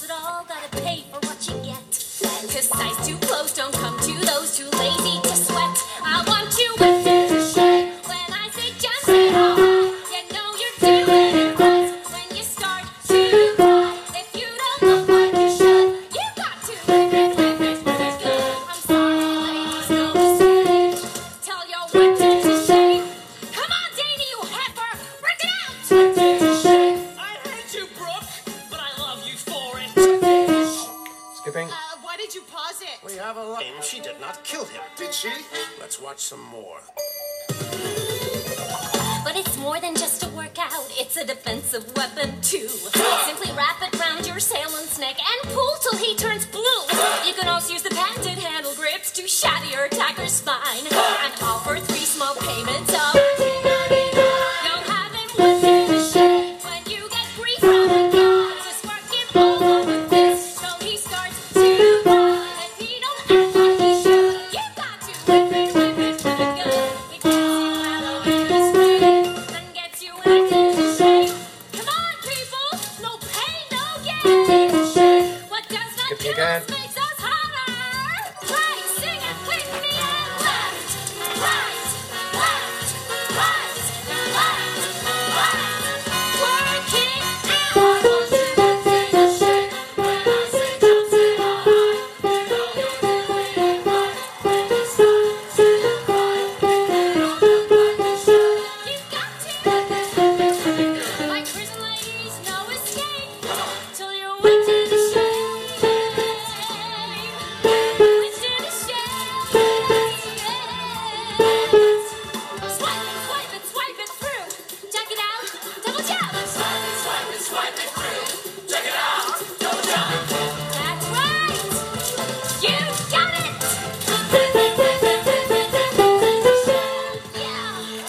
but all gotta pay for what you get. 'Cause size too close don't come to those too lazy to sweat. I want you wet to shake. When I say jump, say ha. You know you're doing it right when you start to cry. If you don't look like you should, you got to whip it good. I'm sorry, ladies, no mistake. Tell your wet to shake. Come on, Danny, you heifer, work it out. I hate you, Brooke, but I love you for it. Skipping. Why did you pause it? We have a line. She did not kill him, did she? Let's watch some more. But it's more than just a workout, it's a defensive weapon too. Simply wrap it round your assailant's neck and pull till he turns blue. You can also use the patented handle grips to shatter your attacker's spine and offer 3 small payments of